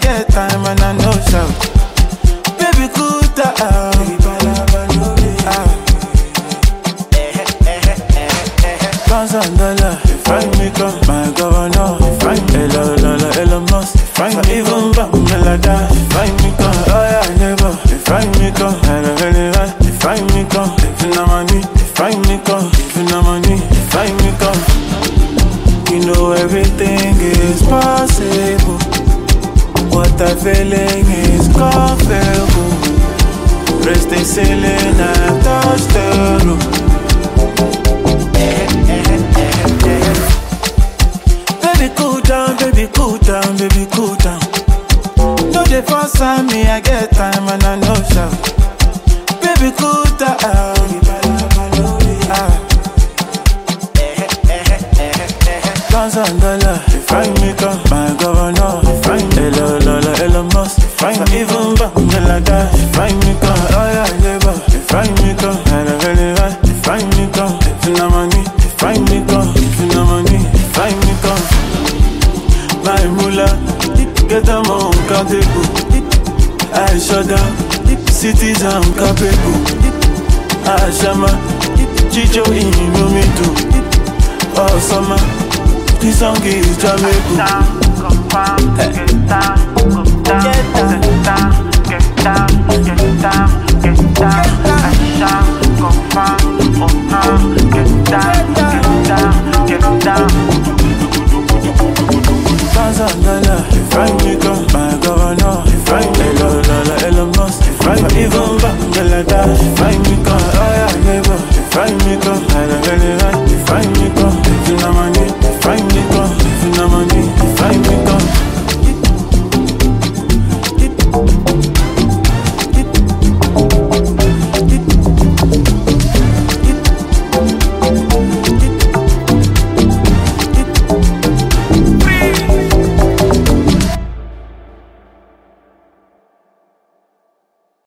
get time and I know shout. Baby, cool down. $1,000, if I make up my governor, if I Elon Musk, if I even back me like that, if I make up, oh yeah, neighbor, if I make up, if I make up, if you know money, if I make up, if you know money, if I make up, you know everything is possible. What I'm feeling is comfortable. Raise the ceiling and touch the roof. Baby, cool down, baby, cool down, baby, cool down. No, the first time me, I get time and I know shout. Baby, cool down. $1,000, if I make up my governor, if I Elon Musk, if I even back me like that, if I make up, oh yeah, neighbor, if I make up, if I make up, if you know money, if I make up, if you know money, if I make up, my mullah, get them on capable, I shut down, cities I'm capable, I shama, Chicho in me too, oh summer. This song is Jamaican.